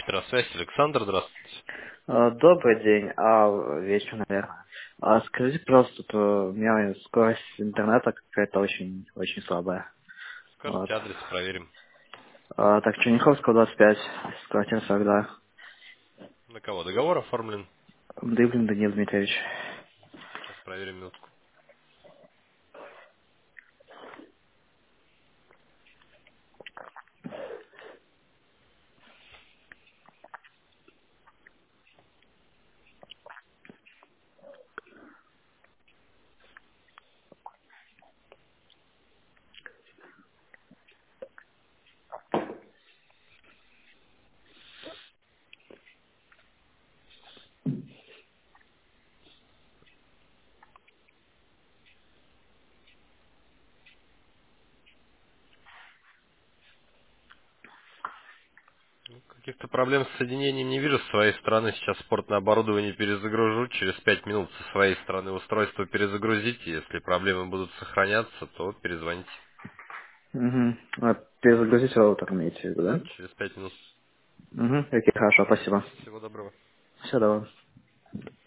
Петросвязь, Александр, здравствуйте. Добрый день, вечер, наверное. Скажите, пожалуйста, тут у меня скорость интернета какая-то очень слабая. Вот. Скажите адрес, проверим. Так, Черняховского, 25, квартира 42. На кого договор оформлен? Дыблин Даниил Дмитриевич. Сейчас проверим минутку. Каких-то проблем с соединением не вижу с своей стороны. Сейчас спортное оборудование перезагружу. Через 5 минут со своей стороны устройство перезагрузите. Если проблемы будут сохраняться, то перезвоните. Угу. Перезагрузить роутер, имеете в виду, Да, да? через 5 минут. Угу. Окей, хорошо, спасибо. Всего доброго. Все, давай.